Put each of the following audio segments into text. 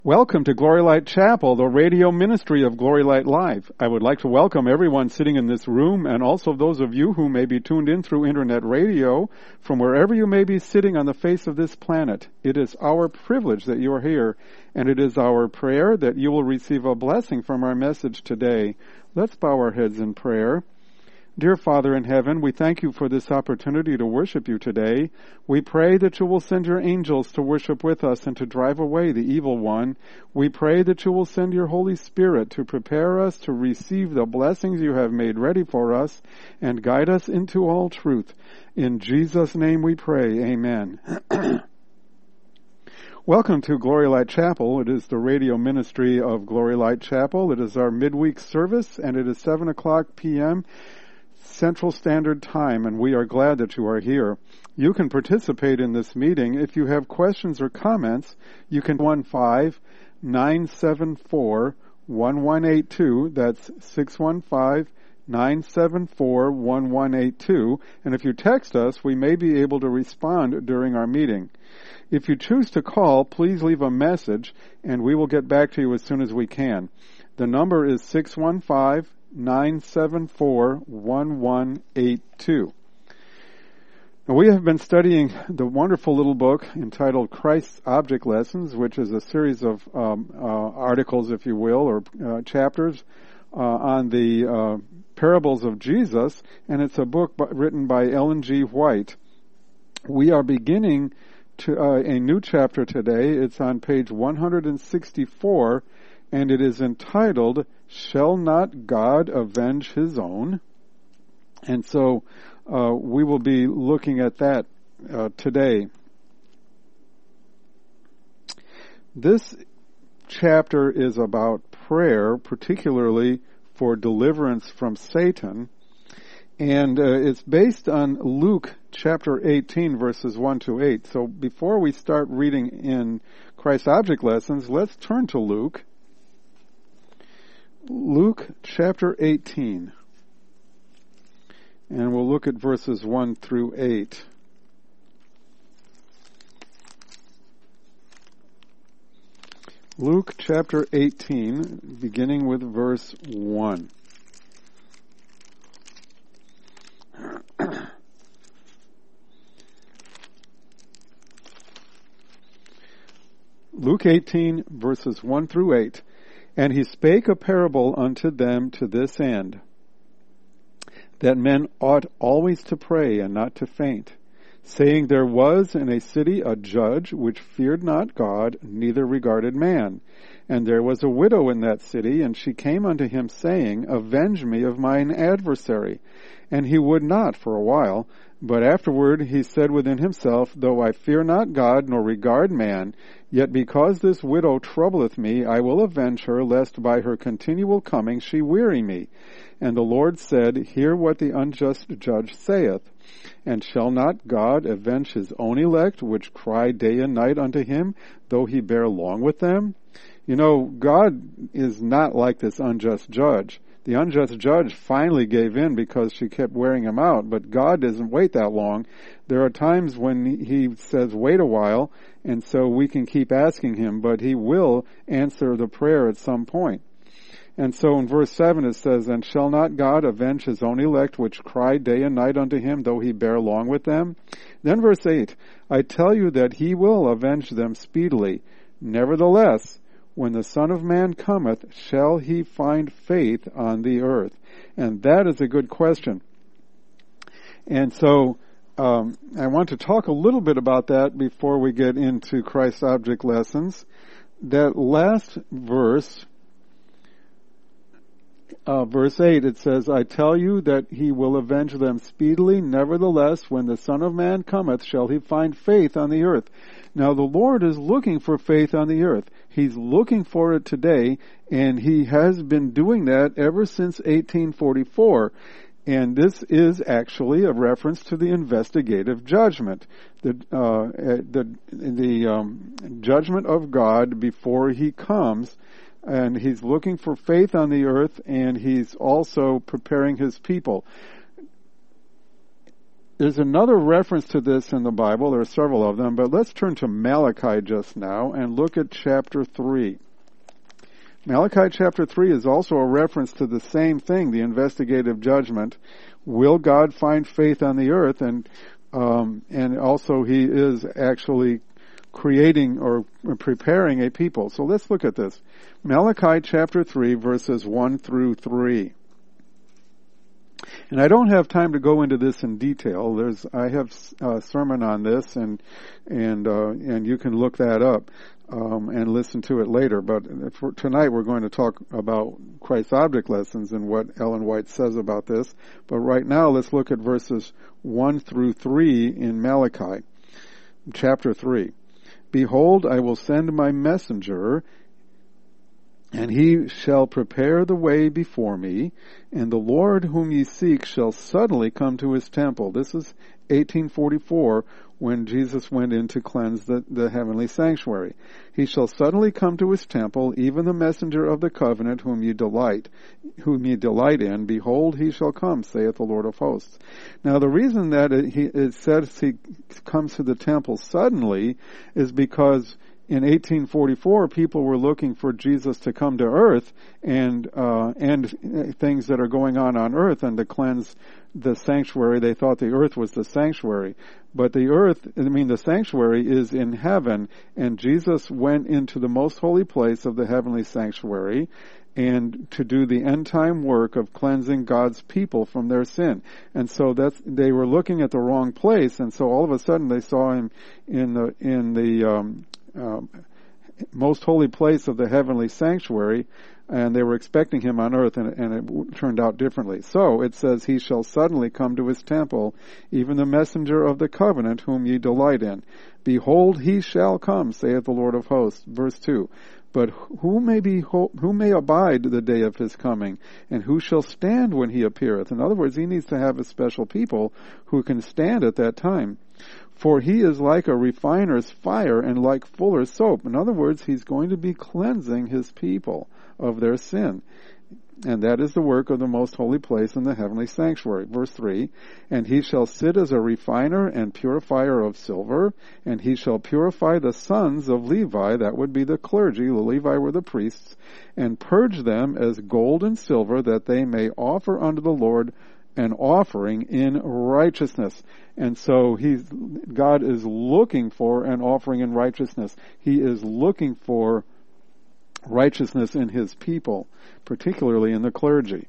Welcome to Glory Light Chapel, the radio ministry of Glory Light Live. I would like to welcome everyone sitting in this room and also those of you who may be tuned in through internet radio from wherever you may be sitting on the face of this planet. It is our privilege that you are here, and it is our prayer that you will receive a blessing from our message today. Let's bow our heads in prayer. Dear Father in heaven, we thank you for this opportunity to worship you today. We pray that you will send your angels to worship with us and to drive away the evil one. We pray that you will send your Holy Spirit to prepare us to receive the blessings you have made ready for us and guide us into all truth. In Jesus' name we pray. Amen. Welcome to Glory Light Chapel. It is the radio ministry of Glory Light Chapel. It is our midweek service, and it is 7 o'clock p.m. Central Standard Time, and we are glad that you are here. You can participate in this meeting. If you have questions or comments, you can 615-974-1182. That's 615-974-1182. And if you text us, we may be able to respond during our meeting. If you choose to call, please leave a message, and we will get back to you as soon as we can. The number is 615-974-1182. Now, we have been studying the wonderful little book entitled Christ's Object Lessons, which is a series of articles, if you will, or chapters on the parables of Jesus, and it's a book written by Ellen G. White. We are beginning a new chapter today. It's on page 164, and it is entitled, Shall Not God Avenge His Own? And so we will be looking at that today. This chapter is about prayer, particularly for deliverance from Satan, and it's based on Luke chapter 18, verses 1 to 8. So before we start reading in Christ's Object Lessons, let's turn to Luke. Luke chapter 18, and we'll look at verses 1 through 8. Luke chapter 18, beginning with verse 1. Luke 18, verses 1 through 8. And he spake a parable unto them to this end, that men ought always to pray and not to faint, saying, There was in a city a judge which feared not God, neither regarded man. And there was a widow in that city, and she came unto him, saying, Avenge me of mine adversary. And he would not for a while, but afterward he said within himself, Though I fear not God, nor regard man, yet because this widow troubleth me, I will avenge her, lest by her continual coming she weary me. And the Lord said, Hear what the unjust judge saith. And shall not God avenge his own elect, which cry day and night unto him, though he bear long with them? You know, God is not like this unjust judge. The unjust judge finally gave in because she kept wearing him out, but God doesn't wait that long. There are times when he says, wait a while, and so we can keep asking him, but he will answer the prayer at some point. And so in verse 7 it says, And shall not God avenge his own elect, which cry day and night unto him, though he bear long with them? Then verse 8, I tell you that he will avenge them speedily. Nevertheless, when the Son of Man cometh, shall he find faith on the earth? And that is a good question. And so I want to talk a little bit about that before we get into Christ's Object Lessons. That last verse, verse 8, it says, I tell you that he will avenge them speedily. Nevertheless, when the Son of Man cometh, shall he find faith on the earth? Now, the Lord is looking for faith on the earth. He's looking for it today, and he has been doing that ever since 1844. And this is actually a reference to the investigative judgment, the judgment of God before he comes. And he's looking for faith on the earth, and he's also preparing his people. There's another reference to this in the Bible. There are several of them, but let's turn to Malachi just now and look at chapter 3. Malachi chapter 3 is also a reference to the same thing, the investigative judgment. Will God find faith on the earth? And also he is actually creating or preparing a people. So let's look at this. Malachi chapter 3 verses 1 through 3. And I don't have time to go into this in detail. I have a sermon on this, and you can look that up and listen to it later. But for tonight, we're going to talk about Christ's object lessons and what Ellen White says about this. But right now, let's look at verses 1 through 3 in Malachi, chapter 3. Behold, I will send my messenger, and he shall prepare the way before me, and the Lord whom ye seek shall suddenly come to his temple. This is 1844, when Jesus went in to cleanse the heavenly sanctuary. He shall suddenly come to his temple, even the messenger of the covenant whom ye delight in. Behold, he shall come, saith the Lord of hosts. Now the reason that it says he comes to the temple suddenly is because in 1844, people were looking for Jesus to come to earth and things that are going on earth and to cleanse the sanctuary. They thought the earth was the sanctuary. But the sanctuary is in heaven, and Jesus went into the most holy place of the heavenly sanctuary and to do the end time work of cleansing God's people from their sin. And so they were looking at the wrong place, and so all of a sudden they saw him in the most holy place of the heavenly sanctuary, and they were expecting him on earth, and it turned out differently. So it says, he shall suddenly come to his temple, even the messenger of the covenant whom ye delight in. Behold, he shall come, saith the Lord of hosts. Verse 2. But who may abide the day of his coming, and who shall stand when he appeareth? In other words, he needs to have a special people who can stand at that time. For he is like a refiner's fire and like fuller's soap. In other words, he's going to be cleansing his people of their sin. And that is the work of the most holy place in the heavenly sanctuary. Verse 3, and he shall sit as a refiner and purifier of silver, and he shall purify the sons of Levi, that would be the clergy, the Levi were the priests, and purge them as gold and silver, that they may offer unto the Lord an offering in righteousness. And so God is looking for an offering in righteousness. He is looking for righteousness in his people, particularly in the clergy.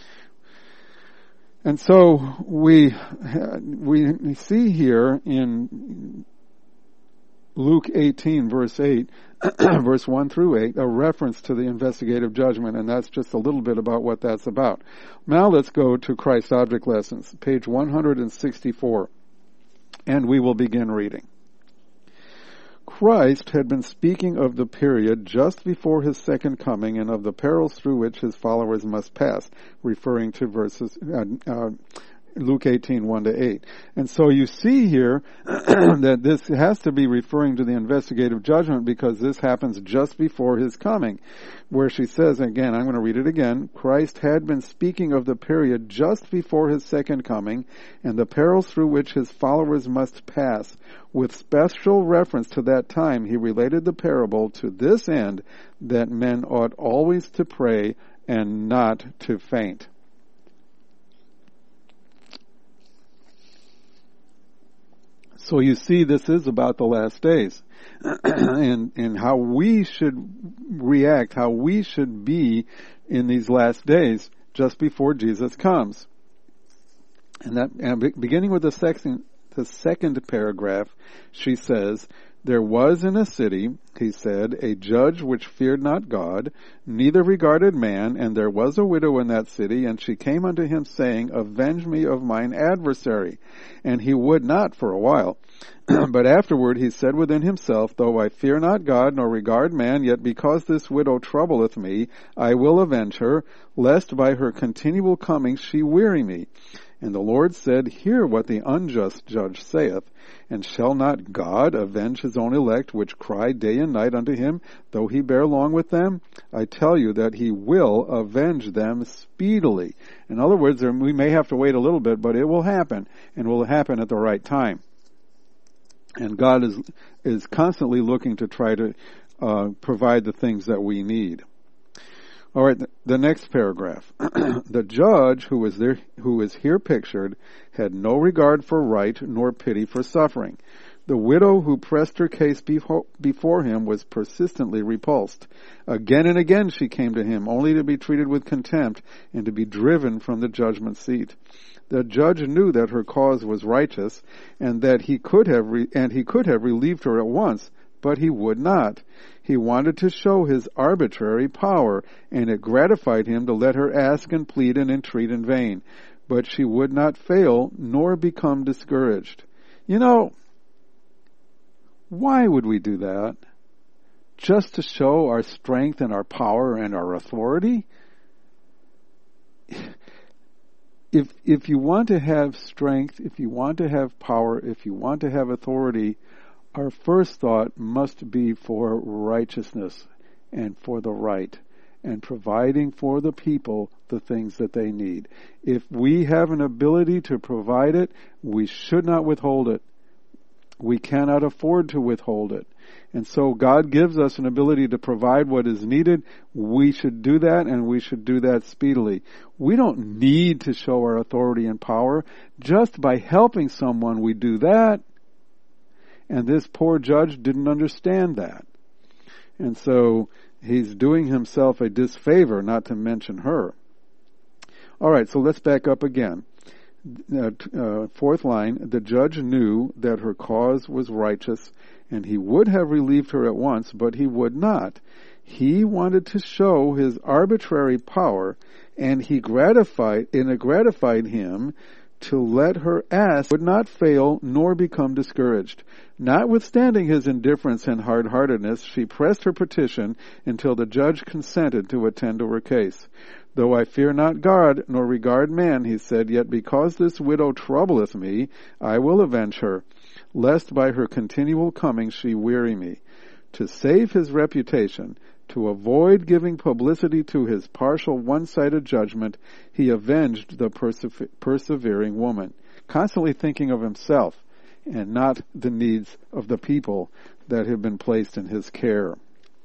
And so we see here in Luke 18, verse 8, verse 1 through 8, a reference to the investigative judgment, and that's just a little bit about what that's about. Now let's go to Christ's Object Lessons, page 164, and we will begin reading. Christ had been speaking of the period just before his second coming and of the perils through which his followers must pass, referring to verses Luke 18, 1 to 8. And so you see here that this has to be referring to the investigative judgment because this happens just before his coming, where she says, again, I'm going to read it again, Christ had been speaking of the period just before his second coming and the perils through which his followers must pass. With special reference to that time, he related the parable to this end, that men ought always to pray and not to faint. So you see, this is about the last days and how we should react, how we should be in these last days just before Jesus comes. And beginning with the second paragraph, she says, there was in a city, he said, a judge which feared not God, neither regarded man, and there was a widow in that city, and she came unto him, saying, avenge me of mine adversary. And he would not for a while. But afterward he said within himself, though I fear not God, nor regard man, yet because this widow troubleth me, I will avenge her, lest by her continual coming she weary me. And the Lord said, Hear what the unjust judge saith, and shall not God avenge his own elect, which cry day and night unto him, though he bear long with them? I tell you that he will avenge them speedily. In other words, we may have to wait a little bit, but it will happen, and will happen at the right time. And God is constantly looking to try to provide the things that we need. All right, the next paragraph. The judge who is here pictured had no regard for right nor pity for suffering. The widow who pressed her case before him was persistently repulsed. Again and again she came to him, only to be treated with contempt and to be driven from the judgment seat. The judge knew that her cause was righteous, and that he could have relieved her at once, but he would not. He wanted to show his arbitrary power, and it gratified him to let her ask and plead and entreat in vain. But she would not fail, nor become discouraged. You know, why would we do that? Just to show our strength and our power and our authority? If you want to have strength, if you want to have power, if you want to have authority, our first thought must be for righteousness and for the right and providing for the people the things that they need. If we have an ability to provide it, we should not withhold it. We cannot afford to withhold it. And so God gives us an ability to provide what is needed. We should do that, and we should do that speedily. We don't need to show our authority and power. Just by helping someone, we do that. And this poor judge didn't understand that. And so he's doing himself a disfavor not to mention her. All right, so let's back up again. Fourth line, the judge knew that her cause was righteous, and he would have relieved her at once, but he would not. He wanted to show his arbitrary power, and it gratified him to let her ask, would not fail nor become discouraged. Notwithstanding his indifference and hard-heartedness, she pressed her petition until the judge consented to attend to her case. Though I fear not God, nor regard man, he said, yet because this widow troubleth me, I will avenge her, lest by her continual coming she weary me. To save his reputation, to avoid giving publicity to his partial one-sided judgment, he avenged the persevering woman, constantly thinking of himself and not the needs of the people that have been placed in his care.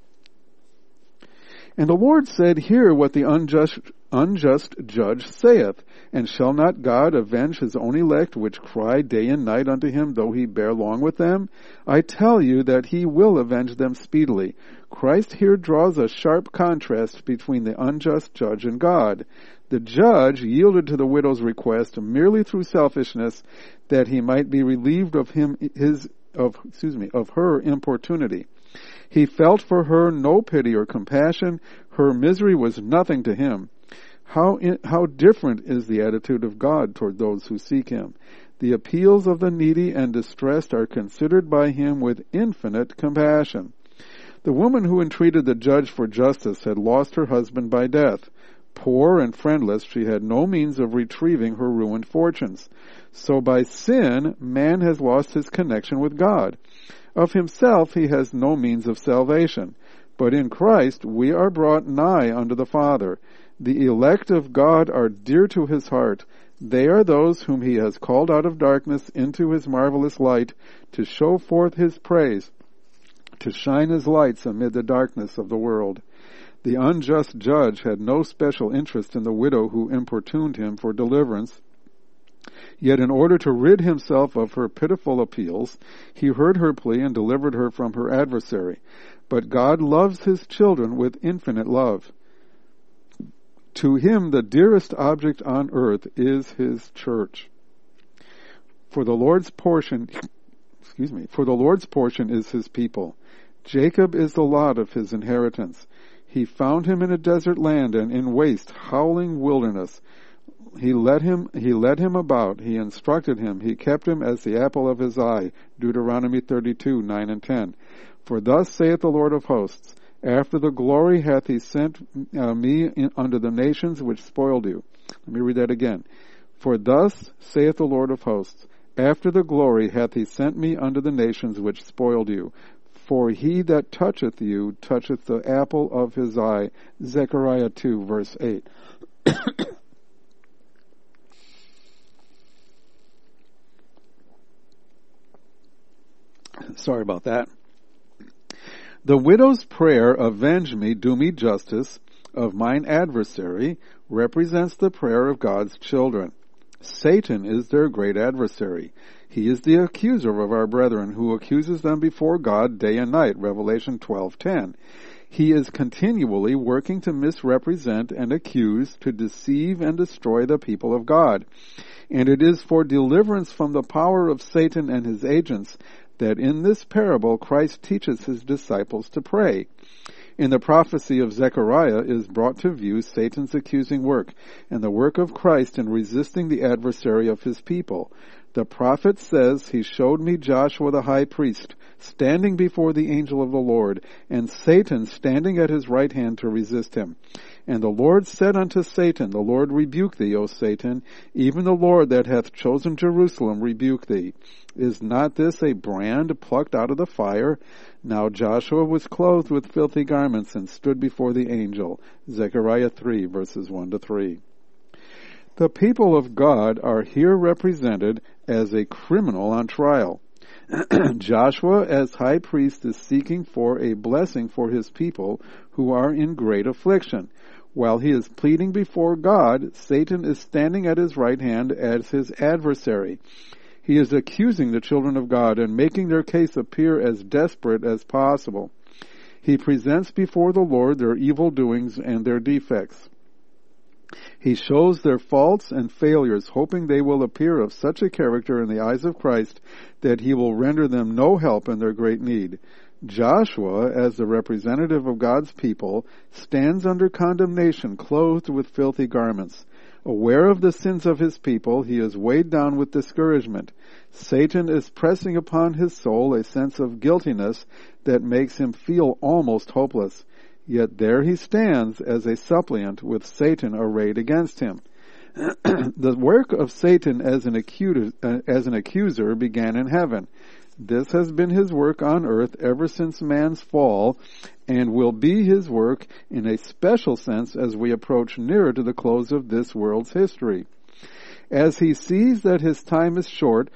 And the Lord said, Hear what the unjust judge saith, and shall not God avenge his own elect, which cry day and night unto him, though he bear long with them? I tell you that he will avenge them speedily. Christ here draws a sharp contrast between the unjust judge and God. The judge yielded to the widow's request merely through selfishness, that he might be relieved of her importunity. He felt for her no pity or compassion. Her misery was nothing to him. How different is the attitude of God toward those who seek him. The appeals of the needy and distressed are considered by him with infinite compassion. The woman who entreated the judge for justice had lost her husband by death. Poor and friendless, she had no means of retrieving her ruined fortunes. So by sin, man has lost his connection with God. Of himself he has no means of salvation. But in Christ we are brought nigh unto the Father. The elect of God are dear to his heart. They are those whom he has called out of darkness into his marvelous light, to show forth his praise, to shine his lights amid the darkness of the world. The unjust judge had no special interest in the widow who importuned him for deliverance. Yet in order to rid himself of her pitiful appeals, he heard her plea and delivered her from her adversary. But God loves his children with infinite love. To him the dearest object on earth is his church. For the Lord's portion is his people. Jacob is the lot of his inheritance. He found him in a desert land and in waste, howling wilderness. He led him about, he instructed him, he kept him as the apple of his eye. Deuteronomy 32, 9 and 10. For thus saith the Lord of hosts, after the glory hath he sent me unto the nations which spoiled you. Let me read that again. For thus saith the Lord of hosts, after the glory hath he sent me unto the nations which spoiled you. For he that toucheth you toucheth the apple of his eye. Zechariah 2, verse 8. Sorry about that. The widow's prayer, avenge me, do me justice, of mine adversary, represents the prayer of God's children. Satan is their great adversary. He is the accuser of our brethren, who accuses them before God day and night, Revelation 12:10. He is continually working to misrepresent and accuse, to deceive and destroy the people of God. And it is for deliverance from the power of Satan and his agents that in this parable Christ teaches his disciples to pray. In the prophecy of Zechariah is brought to view Satan's accusing work and the work of Christ in resisting the adversary of his people. The prophet says, he showed me Joshua the high priest standing before the angel of the Lord, and Satan standing at his right hand to resist him. And the Lord said unto Satan, the Lord rebuke thee, O Satan, even the Lord that hath chosen Jerusalem rebuke thee. Is not this a brand plucked out of the fire? Now Joshua was clothed with filthy garments and stood before the angel. Zechariah 3, verses 1 to 3. The people of God are here represented as a criminal on trial. Joshua, as high priest, is seeking for a blessing for his people who are in great affliction. While he is pleading before God, Satan is standing at his right hand as his adversary. He is accusing the children of God and making their case appear as desperate as possible. He presents before the Lord their evil doings and their defects. He shows their faults and failures, hoping they will appear of such a character in the eyes of Christ that he will render them no help in their great need. Joshua, as the representative of God's people, stands under condemnation, clothed with filthy garments. Aware of the sins of his people, he is weighed down with discouragement. Satan is pressing upon his soul a sense of guiltiness that makes him feel almost hopeless. Yet there he stands as a suppliant with Satan arrayed against him. The work of Satan as an accuser began in heaven. This has been his work on earth ever since man's fall, and will be his work in a special sense as we approach nearer to the close of this world's history. As he sees that his time is short,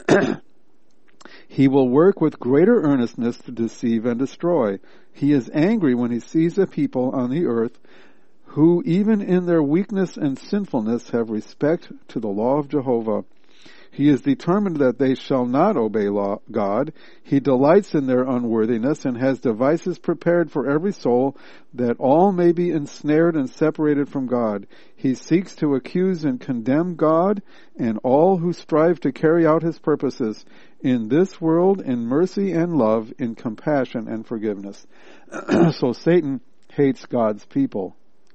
he will work with greater earnestness to deceive and destroy. He is angry when he sees a people on the earth who, even in their weakness and sinfulness, have respect to the law of Jehovah. He is determined that they shall not obey God. He delights in their unworthiness and has devices prepared for every soul that all may be ensnared and separated from God. He seeks to accuse and condemn God and all who strive to carry out his purposes in this world in mercy and love, in compassion and forgiveness. So Satan hates God's people.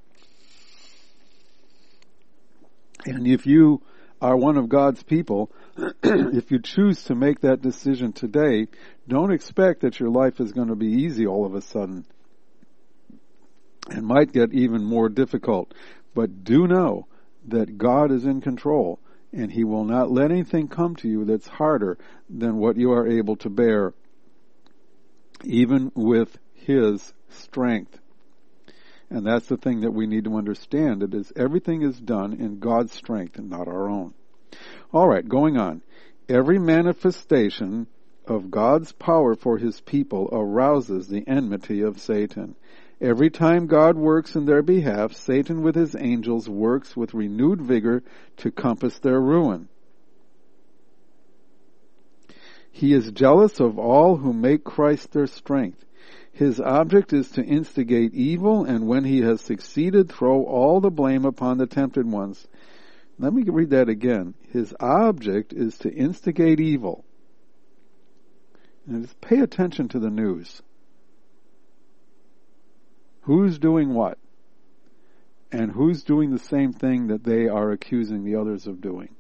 And if you are one of God's people, if you choose to make that decision today, don't expect that your life is going to be easy all of a sudden. It might get even more difficult. But do know that God is in control, and he will not let anything come to you that's harder than what you are able to bear, even with his strength. And that's the thing that we need to understand. It is everything is done in God's strength and not our own. All right, going on. Every manifestation of God's power for his people arouses the enmity of Satan. Every time God works in their behalf, Satan with his angels works with renewed vigor to compass their ruin. He is jealous of all who make Christ their strength. His object is to instigate evil, and when he has succeeded, throw all the blame upon the tempted ones. Let me read that again. His object is to instigate evil. And just pay attention to the news. Who's doing what? And who's doing the same thing that they are accusing the others of doing?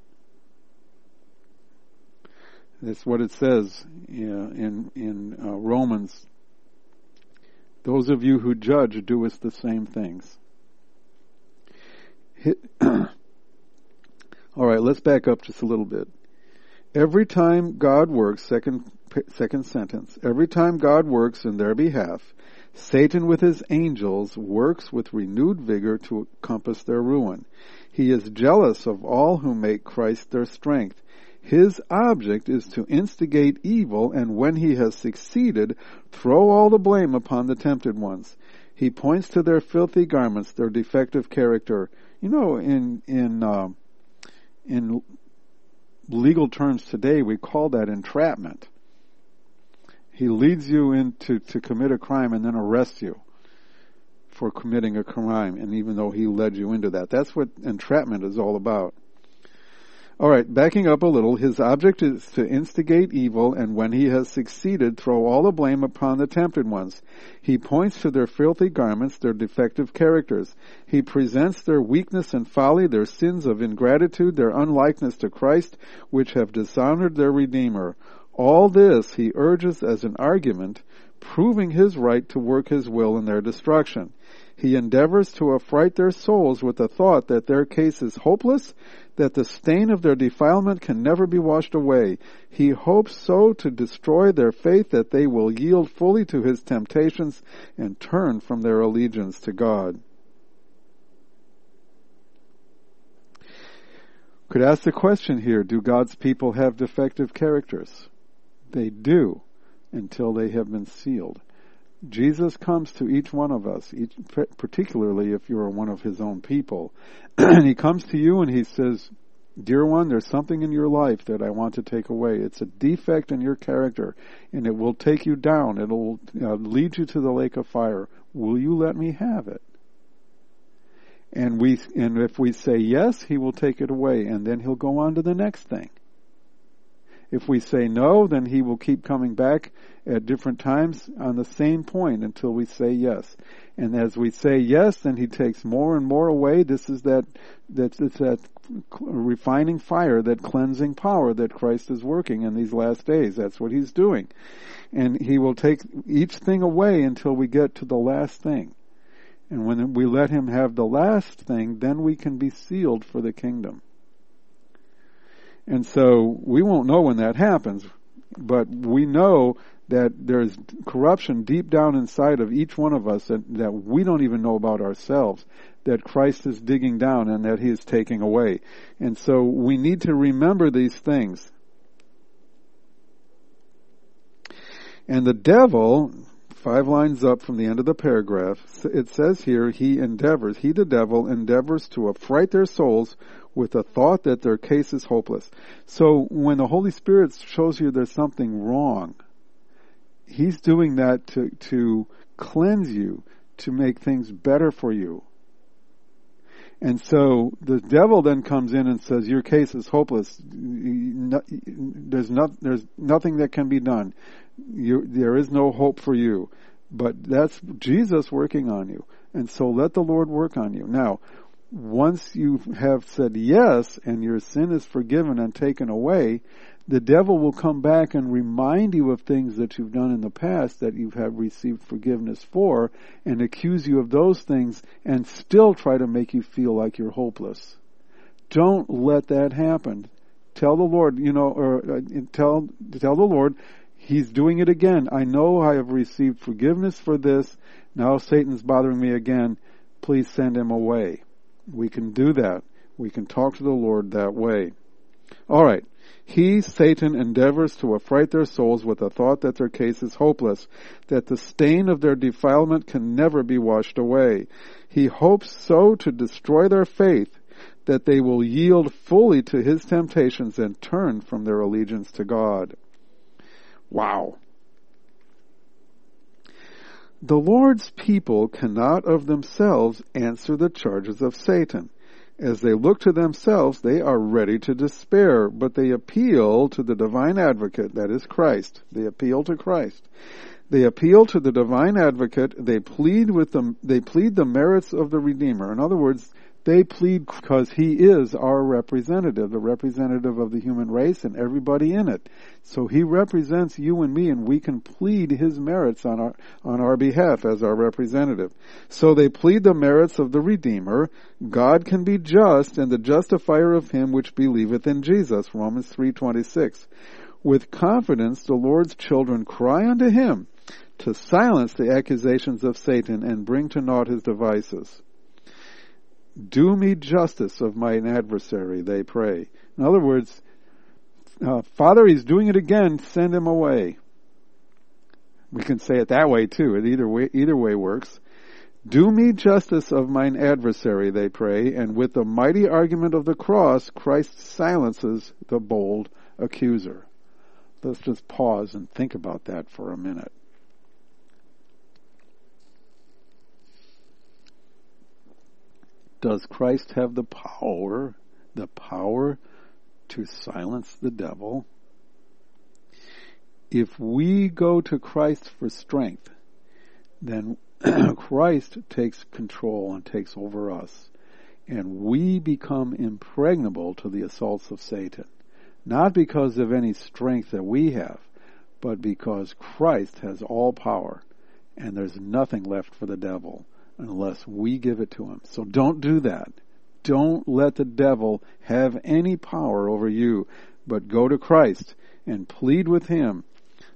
That's what it says in Romans. Those of you who judge doeth the same things. All right, let's back up just a little bit. Every time God works, second sentence, every time God works in their behalf, Satan with his angels works with renewed vigor to compass their ruin. He is jealous of all who make Christ their strength. His object is to instigate evil, and when he has succeeded, throw all the blame upon the tempted ones. He points to their filthy garments, their defective character. You know, in legal terms today, we call that entrapment. He leads you into to commit a crime and then arrests you for committing a crime, and even though he led you into that. That's what entrapment is all about. All right, backing up a little, his object is to instigate evil, and when he has succeeded, throw all the blame upon the tempted ones. He points to their filthy garments, their defective characters. He presents their weakness and folly, their sins of ingratitude, their unlikeness to Christ, which have dishonored their Redeemer. All this he urges as an argument, proving his right to work his will in their destruction. He endeavors to affright their souls with the thought that their case is hopeless, that the stain of their defilement can never be washed away. He hopes so to destroy their faith that they will yield fully to his temptations and turn from their allegiance to God. Could ask the question here, do God's people have defective characters? They do, until they have been sealed. Jesus comes to each one of us, particularly if you're one of his own people, and he comes to you and he says, dear one, there's something in your life that I want to take away. It's a defect in your character, and it will take you down. It'll lead you to the lake of fire. Will you let me have it? And if we say yes, he will take it away, and then he'll go on to the next thing. If we say no, then he will keep coming back at different times on the same point until we say yes. And as we say yes, then he takes more and more away. This is that refining fire, that cleansing power that Christ is working in these last days. That's what he's doing. And he will take each thing away until we get to the last thing. And when we let him have the last thing, then we can be sealed for the kingdom. And so we won't know when that happens, but we know that there's corruption deep down inside of each one of us that we don't even know about ourselves, that Christ is digging down and that he is taking away. And so we need to remember these things. And the devil, 5 lines up from the end of the paragraph, it says here, he, the devil, endeavors to affright their souls with the thought that their case is hopeless. So when the Holy Spirit shows you there's something wrong, he's doing that to cleanse you, to make things better for you. And so the devil then comes in and says, your case is hopeless. There's nothing that can be done. There is no hope for you. But that's Jesus working on you. And so let the Lord work on you. Now, once you have said yes and your sin is forgiven and taken away, the devil will come back and remind you of things that you've done in the past that you have received forgiveness for, and accuse you of those things and still try to make you feel like you're hopeless. Don't let that happen. Tell the Lord, tell the Lord, he's doing it again. I know I have received forgiveness for this. Now Satan's bothering me again. Please send him away. We can do that. We can talk to the Lord that way. All right. He, Satan, endeavors to affright their souls with the thought that their case is hopeless, that the stain of their defilement can never be washed away. He hopes so to destroy their faith that they will yield fully to his temptations and turn from their allegiance to God. Wow. The Lord's people cannot of themselves answer the charges of Satan. As they look to themselves, they are ready to despair, but they appeal to the divine advocate, that is Christ. They appeal to Christ. They appeal to the divine advocate. They plead the merits of the Redeemer. In other words, They plead because he is our representative, the representative of the human race and everybody in it. So he represents you and me, and we can plead his merits on our behalf as our representative. So they plead the merits of the Redeemer. God can be just, and the justifier of him which believeth in Jesus, Romans 3:26. With confidence the Lord's children cry unto him to silence the accusations of Satan and bring to naught his devices. Do me justice of mine adversary, they pray. In other words, Father, he's doing it again, send him away. We can say it that way too. Either way works. Do me justice of mine adversary, they pray, and with the mighty argument of the cross, Christ silences the bold accuser. Let's just pause and think about that for a minute. Does Christ have the power to silence the devil? If we go to Christ for strength, then Christ takes control and takes over us, and we become impregnable to the assaults of Satan. Not because of any strength that we have, but because Christ has all power, and there's nothing left for the devil unless we give it to him. So don't do that. Don't let the devil have any power over you, but go to Christ and plead with him.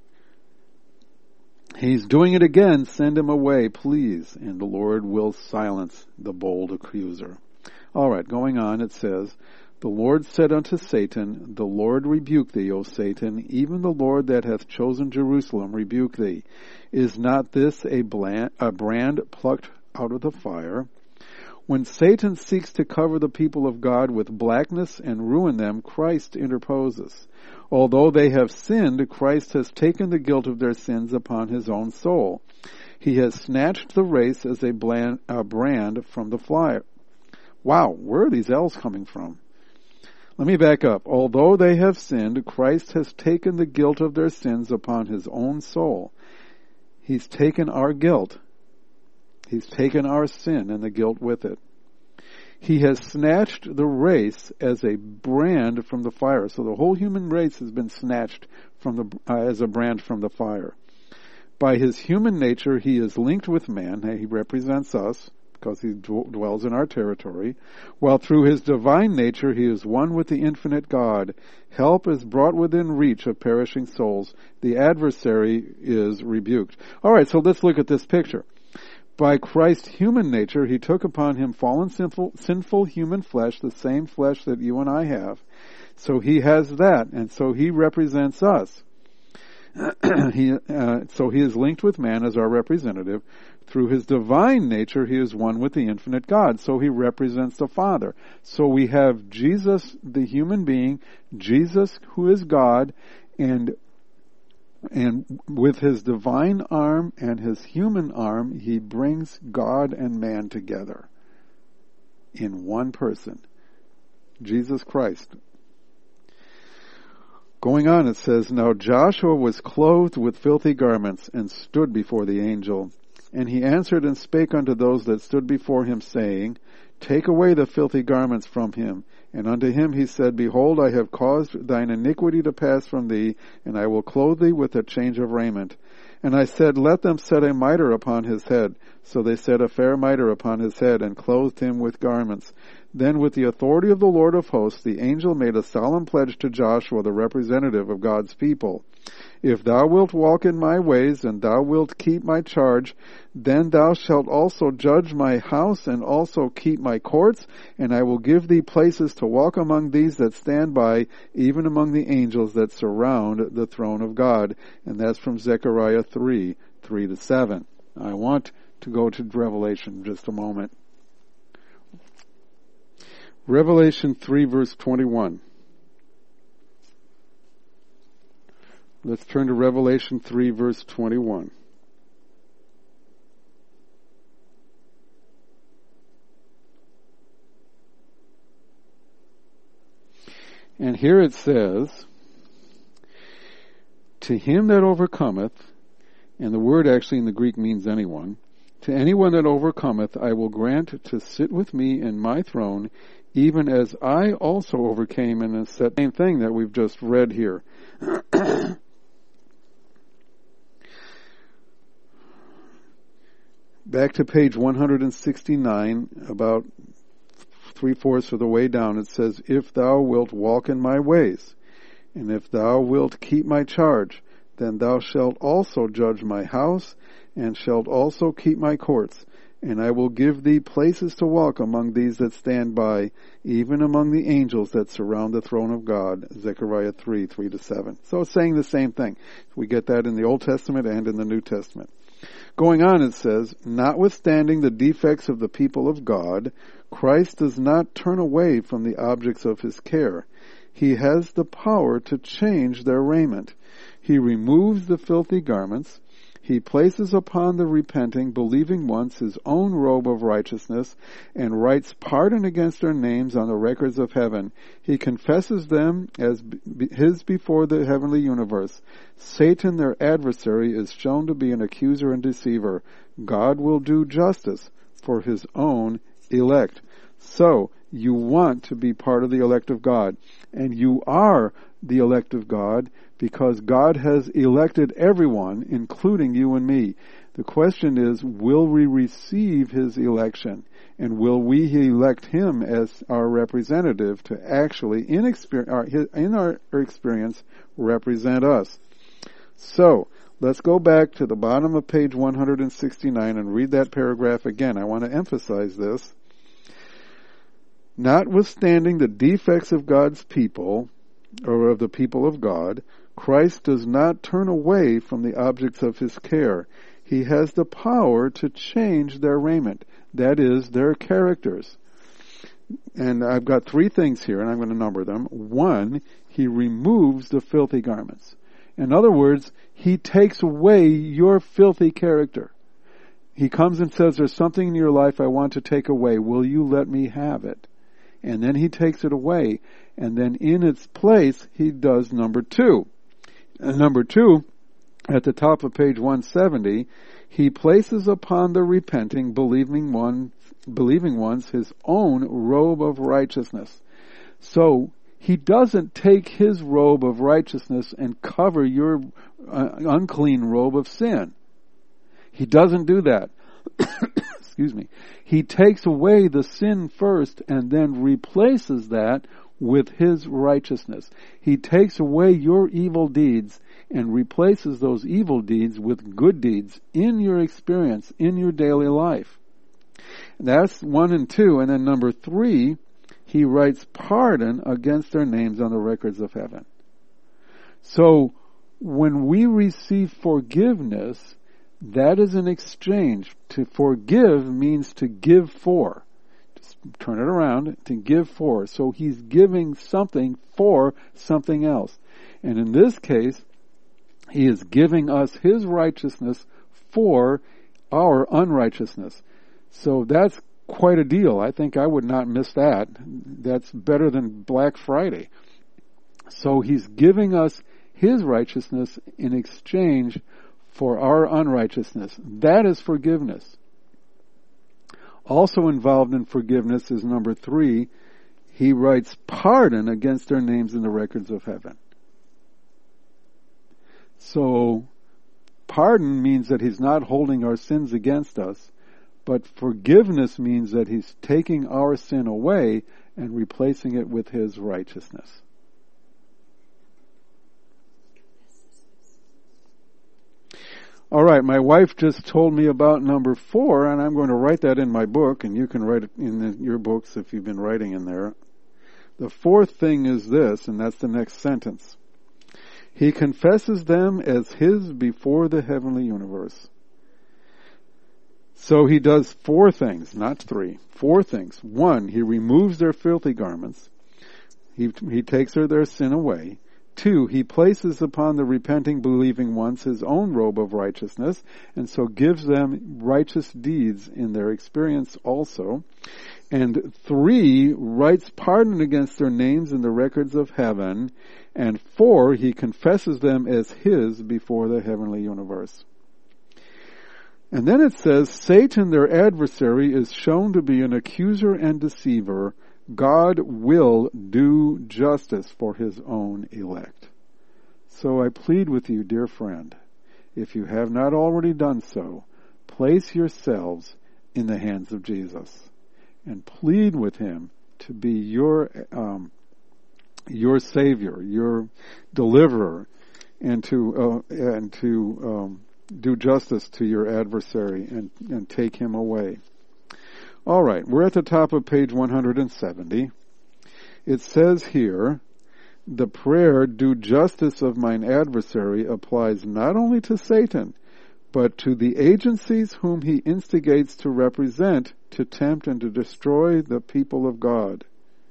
He's doing it again. Send him away, please, and the Lord will silence the bold accuser. All right, going on, it says, the Lord said unto Satan, the Lord rebuke thee, O Satan, even the Lord that hath chosen Jerusalem rebuke thee. Is not this a brand plucked out of the fire? When Satan seeks to cover the people of God with blackness and ruin them, Christ interposes. Although they have sinned, Christ has taken the guilt of their sins upon his own soul. He has snatched the race as a brand from the fire. Wow, where are these L's coming from? Let me back up. Although they have sinned, Christ has taken the guilt of their sins upon his own soul. He's taken our guilt. He's taken our sin and the guilt with it. He has snatched the race as a brand from the fire. So the whole human race has been snatched from as a brand from the fire. By his human nature, he is linked with man. He represents us because he dwells in our territory. While through his divine nature, he is one with the infinite God. Help is brought within reach of perishing souls. The adversary is rebuked. All right, so let's look at this picture. By Christ's human nature, he took upon him fallen, sinful human flesh, the same flesh that you and I have. So he has that, and so he represents us. So he is linked with man as our representative. Through his divine nature, he is one with the infinite God. So he represents the Father. So we have Jesus, the human being, Jesus who is God, and with his divine arm and his human arm, he brings God and man together in one person, Jesus Christ. Going on, it says, Now Joshua was clothed with filthy garments and stood before the angel. And he answered and spake unto those that stood before him, saying, Take away the filthy garments from him. And unto him he said, Behold, I have caused thine iniquity to pass from thee, and I will clothe thee with a change of raiment. And I said, Let them set a mitre upon his head. So they set a fair mitre upon his head, and clothed him with garments. Then with the authority of the Lord of hosts, the angel made a solemn pledge to Joshua, the representative of God's people. If thou wilt walk in my ways, and thou wilt keep my charge, then thou shalt also judge my house, and also keep my courts, and I will give thee places to walk among these that stand by, even among the angels that surround the throne of God. And that's from Zechariah 3:3-7. I want to go to Revelation in just a moment. Revelation 3 verse 21. Let's turn to Revelation 3 verse 21. And here it says, To him that overcometh, and the word actually in the Greek means anyone, To anyone that overcometh, I will grant to sit with me in my throne, even as I also overcame, and it's that same thing that we've just read here. Back to page 169, about 3/4 of the way down, it says, If thou wilt walk in my ways, and if thou wilt keep my charge, then thou shalt also judge my house, and shalt also keep my courts, and I will give thee places to walk among these that stand by, even among the angels that surround the throne of God. Zechariah 3:3-7. So it's saying the same thing. We get that in the Old Testament and in the New Testament. Going on, it says, Notwithstanding the defects of the people of God, Christ does not turn away from the objects of his care. He has the power to change their raiment. He removes the filthy garments. He places upon the repenting, believing ones his own robe of righteousness, and writes pardon against their names on the records of heaven. He confesses them as his before the heavenly universe. Satan, their adversary, is shown to be an accuser and deceiver. God will do justice for his own elect. So, you want to be part of the elect of God, and you are the elect of God, because God has elected everyone, including you and me. The question is, will we receive his election? And will we elect him as our representative to actually, in our experience, represent us? So, let's go back to the bottom of page 169 and read that paragraph again. I want to emphasize this. Notwithstanding the defects of God's people, or of the people of God, Christ does not turn away from the objects of his care. He has the power to change their raiment, that is, their characters. And I've got 3 things here, and I'm going to number them. 1, he removes the filthy garments. In other words, he takes away your filthy character. He comes and says, there's something in your life I want to take away. Will you let me have it? And then he takes it away. And then in its place, he does number 2. And number 2, at the top of page 170, he places upon the repenting, believing ones his own robe of righteousness. So, he doesn't take his robe of righteousness and cover your unclean robe of sin. He doesn't do that. Excuse me. He takes away the sin first and then replaces that with his righteousness. He takes away your evil deeds and replaces those evil deeds with good deeds in your experience, in your daily life. That's 1 and 2. And then number 3, he writes pardon against their names on the records of heaven. So, when we receive forgiveness, that is an exchange. To forgive means to give for. Just turn it around, to give for. So he's giving something for something else. And in this case, he is giving us his righteousness for our unrighteousness. So that's quite a deal. I think I would not miss that. That's better than Black Friday. So he's giving us his righteousness in exchange for our unrighteousness. That is forgiveness. Also involved in forgiveness is number 3. He writes pardon against their names in the records of heaven. So, pardon means that he's not holding our sins against us, but forgiveness means that he's taking our sin away and replacing it with his righteousness. All right, my wife just told me about number 4, and I'm going to write that in my book, and you can write it in your books if you've been writing in there. The 4th thing is this, and that's the next sentence. He confesses them as his before the heavenly universe. So he does 4 things, not 3. 4 things. 1, he removes their filthy garments. He takes their sin away. 2, he places upon the repenting, believing ones his own robe of righteousness, and so gives them righteous deeds in their experience also. And 3, writes pardon against their names in the records of heaven. And 4, he confesses them as his before the heavenly universe. And then it says, Satan, their adversary, is shown to be an accuser and deceiver. God will do justice for his own elect. So I plead with you, dear friend, if you have not already done so, place yourselves in the hands of Jesus and plead with him to be your Savior, your deliverer, and to do justice to your adversary and take him away. All right, we're at the top of page 170. It says here, the prayer, do justice of mine adversary, applies not only to Satan, but to the agencies whom he instigates to represent, to tempt, and to destroy the people of God.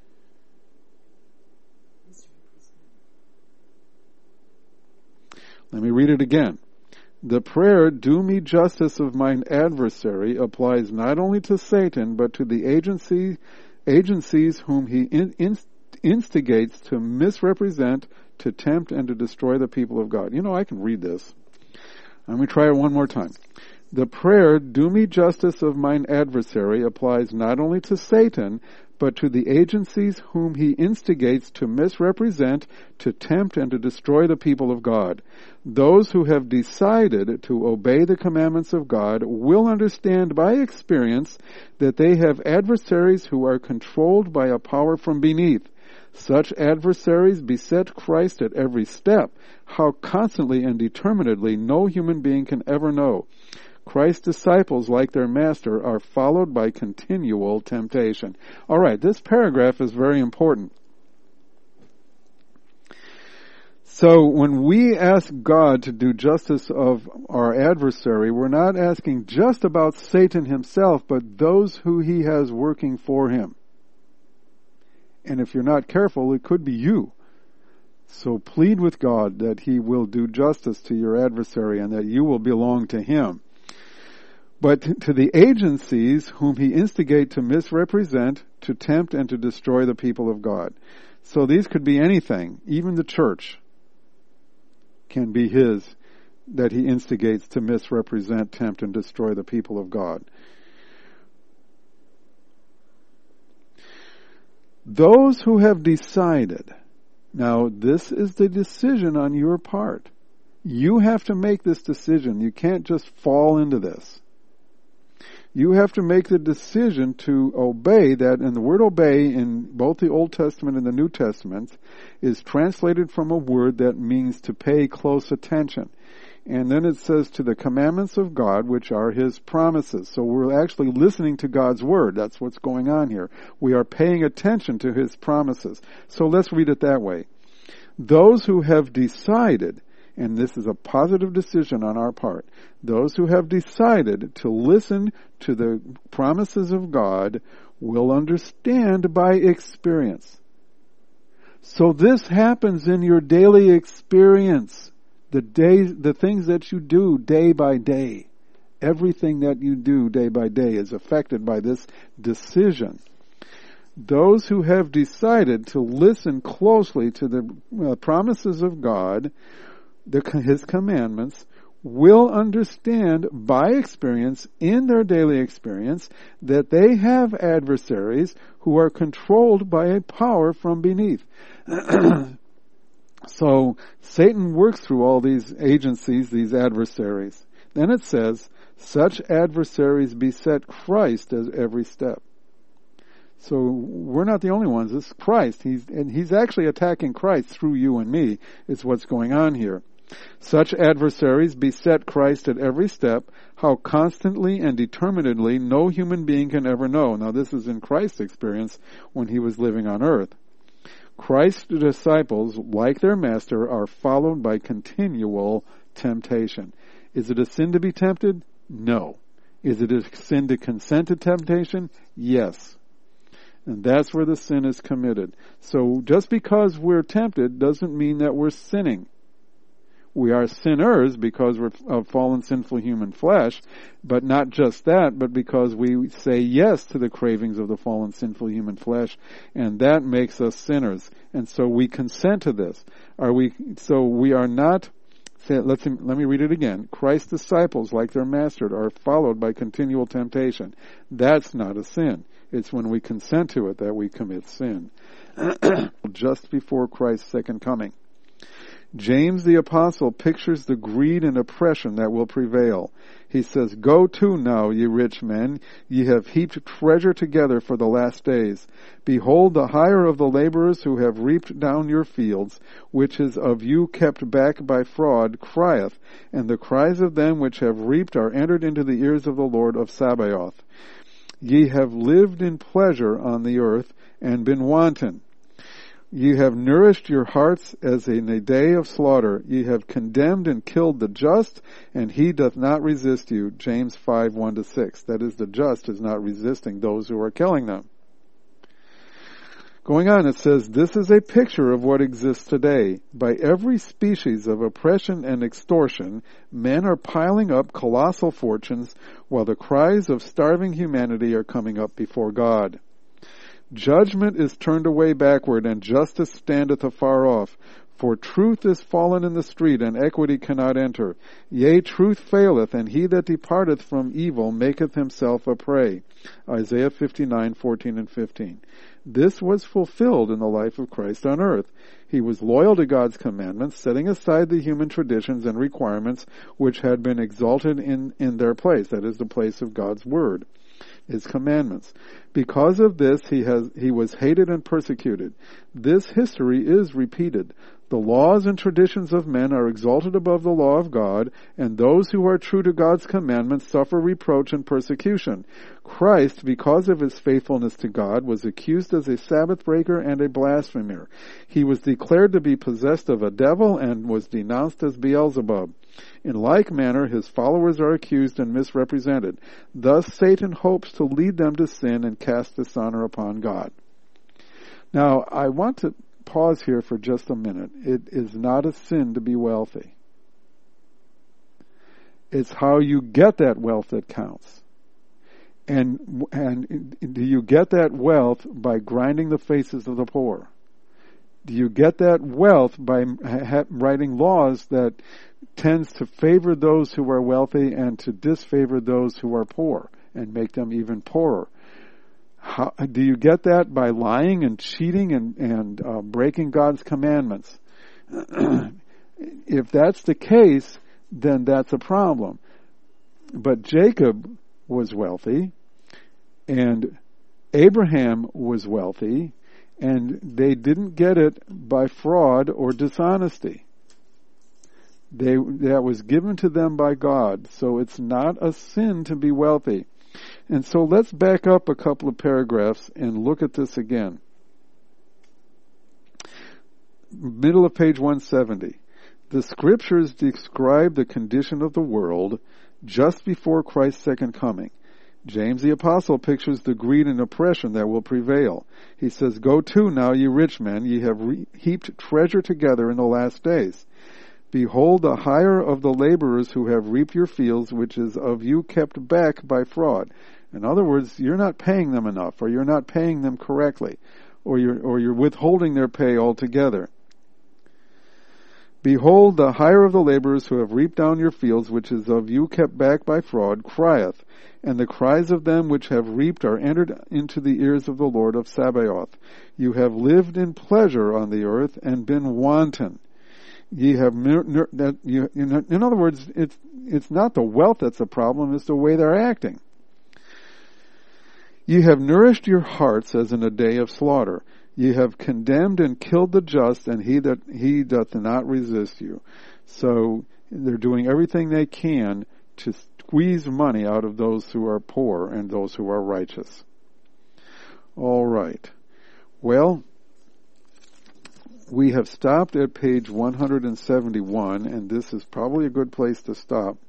Let me read it again. The prayer, do me justice of mine adversary, applies not only to Satan, but to the agencies whom he instigates to misrepresent, to tempt, and to destroy the people of God. You know, I can read this. Let me try it one more time. The prayer, do me justice of mine adversary, applies not only to Satan, but to the agencies whom he instigates to misrepresent, to tempt, and to destroy the people of God. Those who have decided to obey the commandments of God will understand by experience that they have adversaries who are controlled by a power from beneath. Such adversaries beset Christ at every step, how constantly and determinedly no human being can ever know. Christ's disciples, like their master, are followed by continual temptation. All right, this paragraph is very important. So when we ask God to do justice of our adversary, we're not asking just about Satan himself, but those who he has working for him. And if you're not careful, it could be you. So plead with God that he will do justice to your adversary and that you will belong to him. But to the agencies whom he instigate to misrepresent, to tempt, and to destroy the people of God. So these could be anything. Even the church can be his, that he instigates to misrepresent, tempt, and destroy the people of God. Those who have decided, now this is the decision on your part. You have to make this decision. You can't just fall into this. You have to make the decision to obey that, and the word obey in both the Old Testament and the New Testament is translated from a word that means to pay close attention. And then it says to the commandments of God, which are his promises. So we're actually listening to God's word. That's what's going on here. We are paying attention to his promises. So let's read it that way. Those who have decided, and this is a positive decision on our part, those who have decided to listen to the promises of God will understand by experience. So this happens in your daily experience. The things that you do day by day, everything that you do day by day is affected by this decision. Those who have decided to listen closely to the promises of God, his commandments, will understand by experience, in their daily experience, that they have adversaries who are controlled by a power from beneath. So Satan works through all these agencies, these adversaries. Then it says, such adversaries beset Christ at every step. So we're not the only ones. It's Christ. He's actually attacking Christ through you and me, is what's going on here. Such adversaries beset Christ at every step, how constantly and determinedly no human being can ever know. Now this is in Christ's experience when he was living on earth. Christ's disciples, like their master, are followed by continual temptation. Is it a sin to be tempted? No. Is it a sin to consent to temptation? Yes. And that's where the sin is committed. So just because we're tempted doesn't mean that we're sinning. We are sinners because we're of fallen, sinful human flesh, but not just that, but because we say yes to the cravings of the fallen, sinful human flesh, and that makes us sinners. And so we consent to this. So we are not let me read it again. Christ's disciples, like their master, are followed by continual temptation. That's not a sin. It's when we consent to it that we commit sin. Just before Christ's second coming. James the Apostle pictures the greed and oppression that will prevail. He says, "Go to now, ye rich men, ye have heaped treasure together for the last days. Behold, the hire of the laborers who have reaped down your fields, which is of you kept back by fraud, crieth, and the cries of them which have reaped are entered into the ears of the Lord of Sabaoth. Ye have lived in pleasure on the earth, and been wanton. Ye have nourished your hearts as in a day of slaughter. Ye have condemned and killed the just, and he doth not resist you." James 5, 1-6. That is, the just is not resisting those who are killing them. Going on, it says, "This is a picture of what exists today. By every species of oppression and extortion, men are piling up colossal fortunes, while the cries of starving humanity are coming up before God. Judgment is turned away backward, and justice standeth afar off. For truth is fallen in the street, and equity cannot enter. Yea, truth faileth, and he that departeth from evil maketh himself a prey." Isaiah 59, 14 and 15. This was fulfilled in the life of Christ on earth. He was loyal to God's commandments, setting aside the human traditions and requirements which had been exalted in their place. That is the place of God's word, his commandments. Because of this, he was hated and persecuted. This history is repeated. The laws and traditions of men are exalted above the law of God, and those who are true to God's commandments suffer reproach and persecution. Christ, because of his faithfulness to God, was accused as a Sabbath breaker and a blasphemer. He was declared to be possessed of a devil and was denounced as Beelzebub. In like manner, his followers are accused and misrepresented. Thus, Satan hopes to lead them to sin and cast dishonor upon God. Now, I want to pause here for just a minute. It is not a sin to be wealthy. It's how you get that wealth that counts. And do you get that wealth by grinding the faces of the poor? Do you get that wealth by writing laws that tends to favor those who are wealthy and to disfavor those who are poor and make them even poorer? How, do you get that by lying and cheating and breaking God's commandments? If that's the case, then that's a problem. But Jacob was wealthy, and Abraham was wealthy, and they didn't get it by fraud or dishonesty. That was given to them by God, so it's not a sin to be wealthy. And so let's back up a couple of paragraphs and look at this again. Middle of page 170. The scriptures describe the condition of the world just before Christ's second coming. James the Apostle pictures the greed and oppression that will prevail. He says, "Go to now, ye rich men, ye have heaped treasure together in the last days. Behold, the hire of the laborers who have reaped your fields, which is of you kept back by fraud." In other words, you're not paying them enough, or you're not paying them correctly, or you're withholding their pay altogether. "Behold, the hire of the laborers who have reaped down your fields, which is of you kept back by fraud, crieth, and the cries of them which have reaped are entered into the ears of the Lord of Sabaoth. You have lived in pleasure on the earth and been wanton. Ye have in other words, it's not the wealth that's the problem, it's the way they're acting. "Ye have nourished your hearts as in a day of slaughter. Ye have condemned and killed the just, and he doth not resist you." So they're doing everything they can to squeeze money out of those who are poor and those who are righteous. All right. Well, we have stopped at page 171, and this is probably a good place to stop.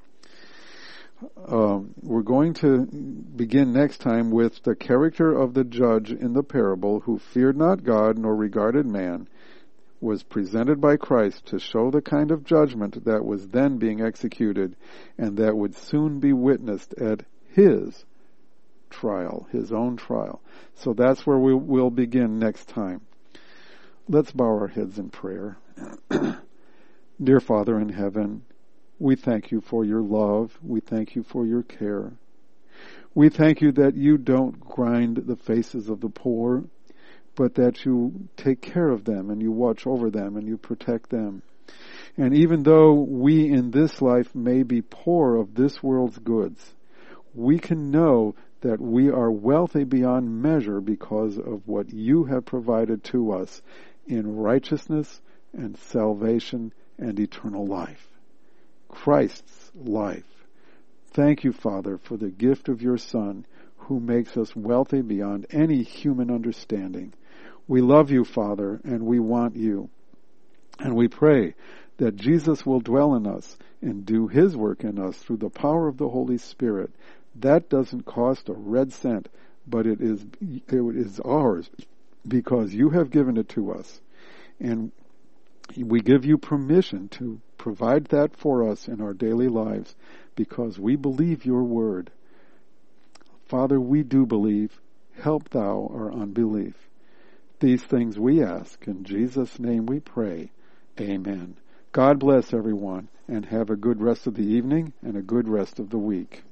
We're going to begin next time with the character of the judge in the parable who feared not God nor regarded man, was presented by Christ to show the kind of judgment that was then being executed and that would soon be witnessed at his trial, his own trial. So that's where we'll begin next time. Let's bow our heads in prayer. Dear Father in heaven, we thank you for your love. We thank you for your care. We thank you that you don't grind the faces of the poor, but that you take care of them and you watch over them and you protect them. And even though we in this life may be poor of this world's goods, we can know that we are wealthy beyond measure because of what you have provided to us in righteousness and salvation and eternal life. Christ's life. Thank you, Father, for the gift of your Son, who makes us wealthy beyond any human understanding. We love you, Father, and we want you. And we pray that Jesus will dwell in us and do his work in us through the power of the Holy Spirit. That doesn't cost a red cent, but it is ours because you have given it to us. And we give you permission to provide that for us in our daily lives because we believe your word. Father, we do believe. Help thou our unbelief. These things we ask. In Jesus' name we pray. Amen. God bless everyone and have a good rest of the evening and a good rest of the week.